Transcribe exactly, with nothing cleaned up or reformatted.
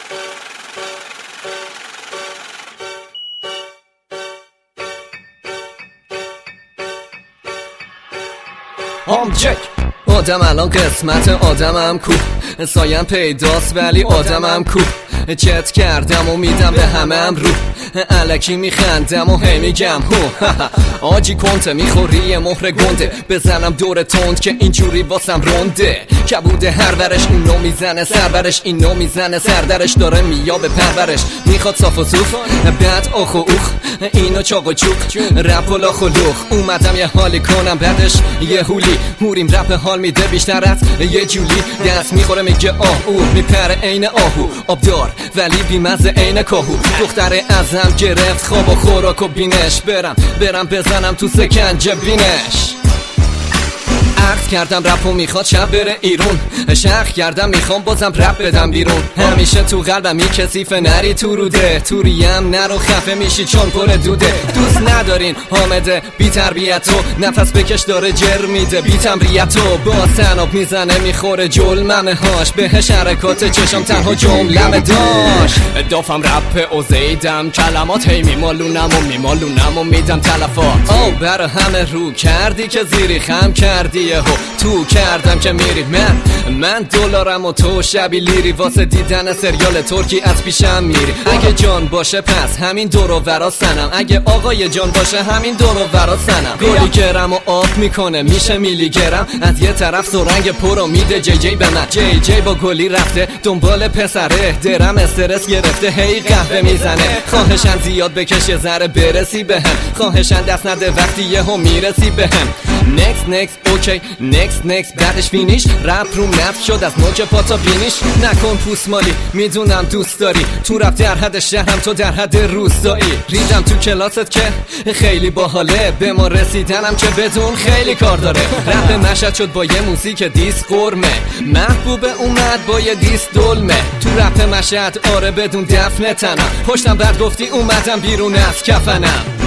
آمجک آدم الان قسمت آدمم کو، سایم پیداست ولی آدمم کو. چت کردم و میدم به همم رو، الکی میخندم و هی میگم هو. آجی کنته میخوری یه مهر گنده، بزنم دور تند که اینجوری واسم رنده. کبوده هر ورش اونو میزنه سرورش، اینو میزنه سردرش، داره میابه پرورش. میخواد صاف و صوف بعد آخ و اوخ، اینو چاق و چوک رپ و لاخ و لوخ. اومدم یه حالی کنم بعدش یه هولی، هوریم رپ حال میده بیشتر از یه جولی. دست میخوره میگه آه او، میپره عین آهو، آبدار ولی بیمزه عین کاهو. دختره ازم گرفت خواب و خوراک و بینش، برم برم بزنم تو سکنجه بینش. عرض کردم رپو میخواد شب بره ایرون، شخ کردم میخوام بازم رپ بدم بیرون. همیشه تو قلبم یه کثیفه نری تو روده، توریم نرو خفه میشی چون پر دوده. دوست ندارین حامده بی تربیتو، نفس بکش داره جر میده بی تمریتو. با سناب میزنه میخوره جلممه هاش، بهش حرکات چشم تنها جملمه داشت. دافم رپ و زیدم کلمات، هی میمالونم و میمالونم و میدم تلفات. آو برا همه رو کردی که زیری خم کردی، تو کردم که میری. من من دلارم و تو شبی لیری، واسه دیدن سریال ترکی از پیشم میری. اگه جان باشه پس همین دور و ورا سنم، اگه آقای جان باشه همین دور و ورا سنم. گلی گرم و آب میکنه میشه میلی گرم، از یه طرف سرنگ پرو میده جی جی به من. جی جی با گلی رفته دنبال پسره، درم استرس گرفته هی قهوه میزنه. خواهشن زیاد بکش یه ذره برسی بهم، خواهشن دست نده وقتی یهو میرسی بهم. next next اوکی next next بعدش فینیش. رپ روم نفت شد از نوک پا تا بینیش. نکن پوست مالی میدونم دوست داری، تو رپ در حد شهرم تو در حد روستایی. ریدم تو کلاست که خیلی باحاله، به ما رسیدنم که بدون خیلی کار داره. رپ مشهد شد با یه موزیک دیس قرمه، محبوب اومد با یه دیس دلمه. تو رپ مشهد آره بدون دفن تنم، پشتم بعد گفتی اومدم بیرون از کفنم.